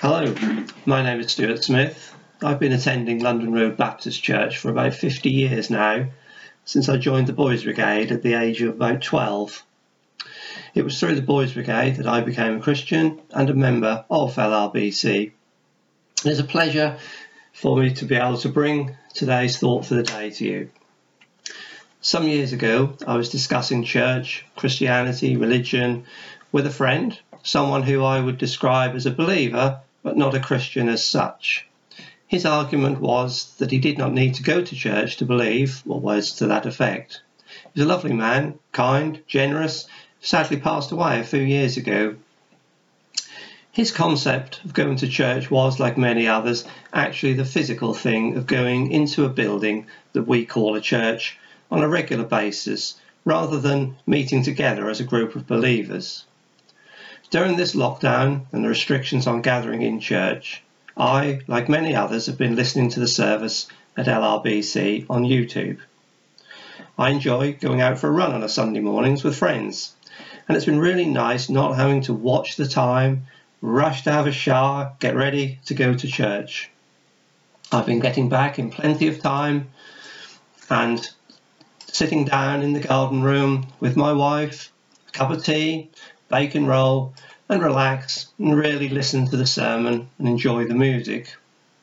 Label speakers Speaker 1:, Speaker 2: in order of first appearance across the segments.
Speaker 1: Hello, my name is Stuart Smith. I've been attending London Road Baptist Church for about 50 years now, since I joined the Boys Brigade at the age of about 12. It was through the Boys Brigade that I became a Christian and a member of LRBC. It's a pleasure for me to be able to bring today's thought for the day to you. Some years ago, I was discussing church, Christianity, religion with a friend, someone who I would describe as a believer, but not a Christian as such. His argument was that he did not need to go to church to believe, or words to that effect. He was a lovely man, kind, generous, sadly passed away a few years ago. His concept of going to church was, like many others, actually the physical thing of going into a building that we call a church on a regular basis, rather than meeting together as a group of believers. During this lockdown and the restrictions on gathering in church, I, like many others, have been listening to the service at LRBC on YouTube. I enjoy going out for a run on a Sunday mornings with friends, and it's been really nice not having to watch the time, rush to have a shower, get ready to go to church. I've been getting back in plenty of time and sitting down in the garden room with my wife, a cup of tea, bacon roll, and relax and really listen to the sermon and enjoy the music.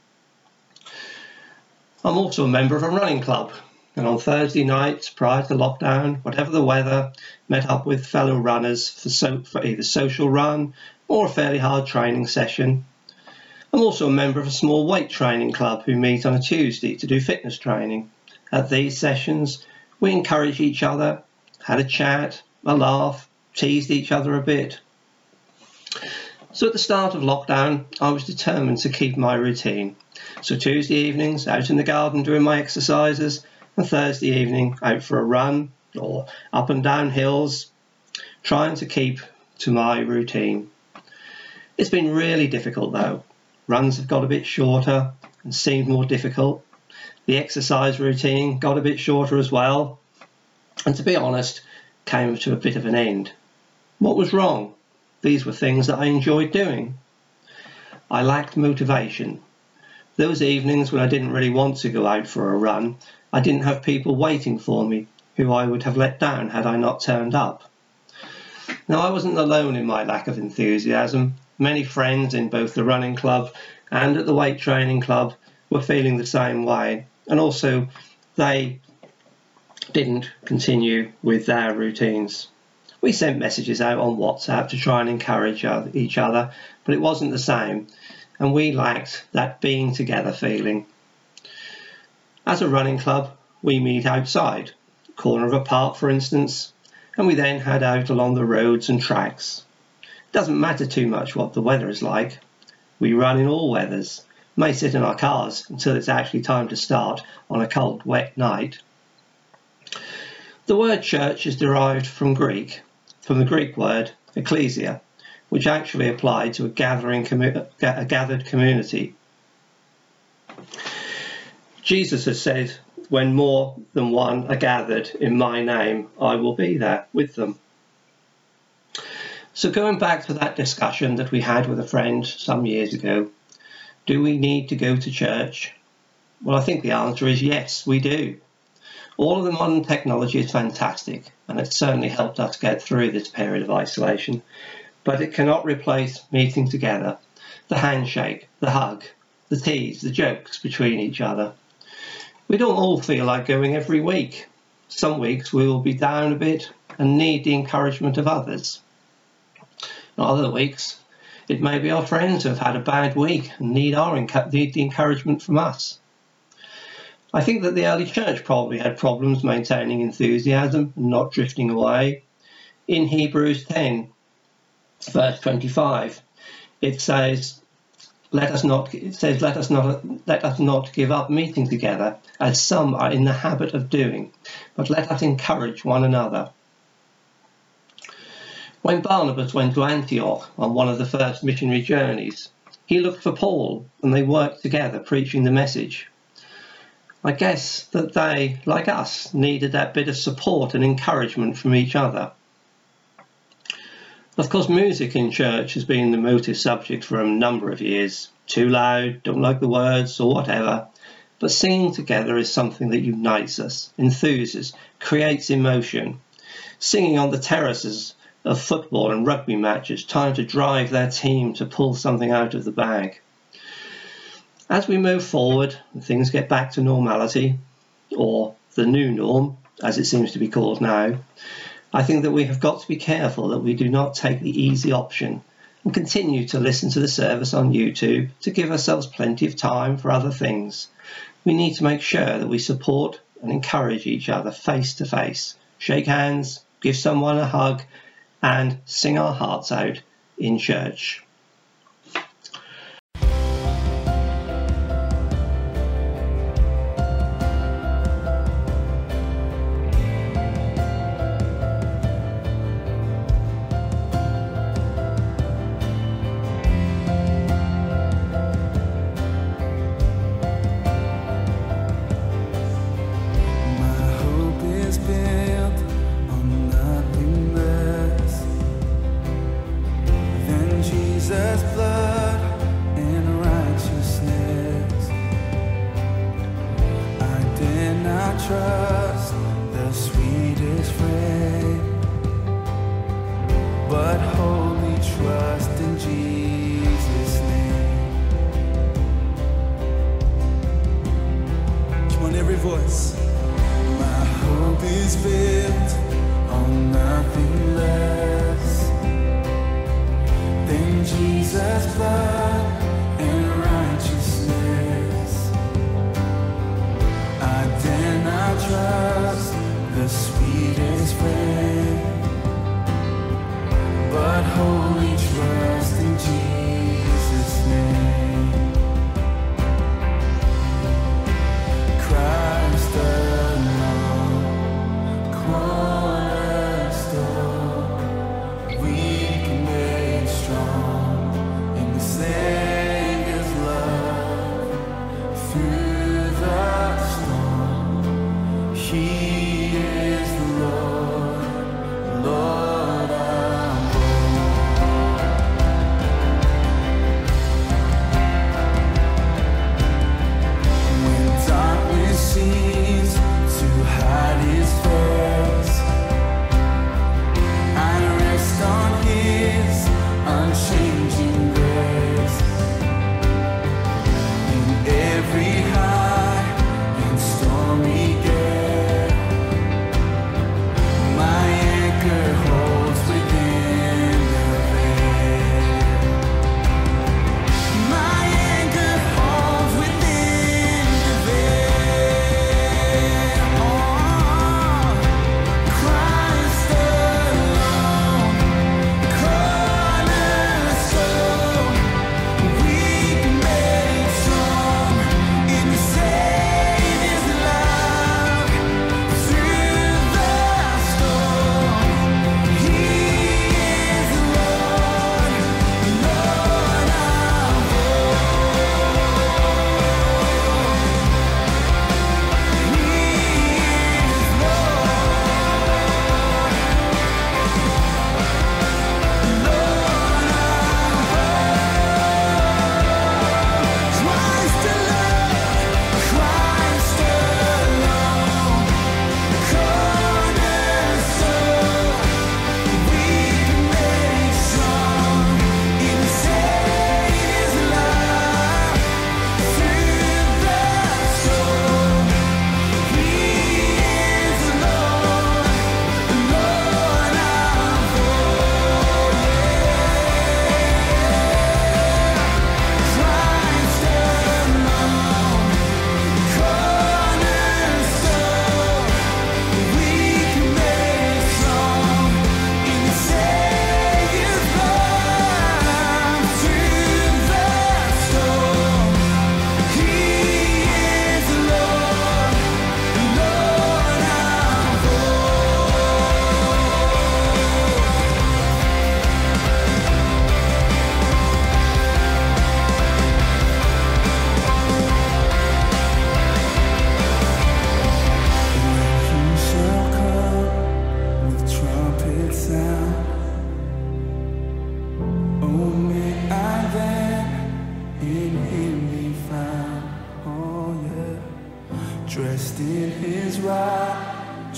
Speaker 1: I'm also a member of a running club, and on Thursday nights prior to lockdown, whatever the weather, met up with fellow runners for either social run or a fairly hard training session. I'm also a member of a small weight training club who meet on a Tuesday to do fitness training. At these sessions, we encouraged each other, had a chat, a laugh, teased each other a bit. So at the start of lockdown, I was determined to keep my routine. So Tuesday evenings, out in the garden doing my exercises, and Thursday evening, out for a run or up and down hills, trying to keep to my routine. It's been really difficult though. Runs have got a bit shorter and seemed more difficult. The exercise routine got a bit shorter as well, and to be honest, came to a bit of an end. What was wrong? These were things that I enjoyed doing. I lacked motivation. Those evenings when I didn't really want to go out for a run, I didn't have people waiting for me who I would have let down had I not turned up. Now, I wasn't alone in my lack of enthusiasm. Many friends in both the running club and at the weight training club were feeling the same way, and also they didn't continue with their routines. We sent messages out on WhatsApp to try and encourage each other, but it wasn't the same, and we lacked that being together feeling. As a running club, we meet outside, corner of a park for instance, and we then head out along the roads and tracks. It doesn't matter too much what the weather is like. We run in all weathers, may sit in our cars until it's actually time to start on a cold, wet night. The word church is derived from the Greek word ecclesia, which actually applied to a gathered community. Jesus has said, when more than one are gathered in my name, I will be there with them. So going back to that discussion that we had with a friend some years ago, do we need to go to church? Well, I think the answer is yes, we do. All of the modern technology is fantastic, and it's certainly helped us get through this period of isolation, but it cannot replace meeting together, the handshake, the hug, the tease, the jokes between each other. We don't all feel like going every week. Some weeks we will be down a bit and need the encouragement of others. Other weeks, it may be our friends who have had a bad week and need the encouragement from us. I think that the early church probably had problems maintaining enthusiasm and not drifting away. In Hebrews 10, verse 25, it says, let us not give up meeting together, as some are in the habit of doing, but let us encourage one another. When Barnabas went to Antioch on one of the first missionary journeys, he looked for Paul and they worked together preaching the message. I guess that they, like us, needed that bit of support and encouragement from each other. Of course, music in church has been the motive subject for a number of years. Too loud, don't like the words, or whatever. But singing together is something that unites us, enthuses, creates emotion. Singing on the terraces of football and rugby matches, trying to drive their team to pull something out of the bag. As we move forward and things get back to normality, or the new norm, as it seems to be called now, I think that we have got to be careful that we do not take the easy option and continue to listen to the service on YouTube to give ourselves plenty of time for other things. We need to make sure that we support and encourage each other face to face, shake hands, give someone a hug, and sing our hearts out in church.
Speaker 2: Trust the sweetest friend, but wholly trust in Jesus' name. Come on, every voice. My hope is built on nothing less than Jesus' blood and righteousness. I dare not trust the sweetest friend, but wholly trust in Jesus' name. Christ alone, cornerstone, weak and made strong in the same.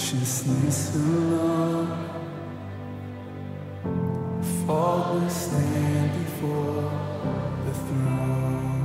Speaker 2: righteousness alone. Faultless stand before the throne.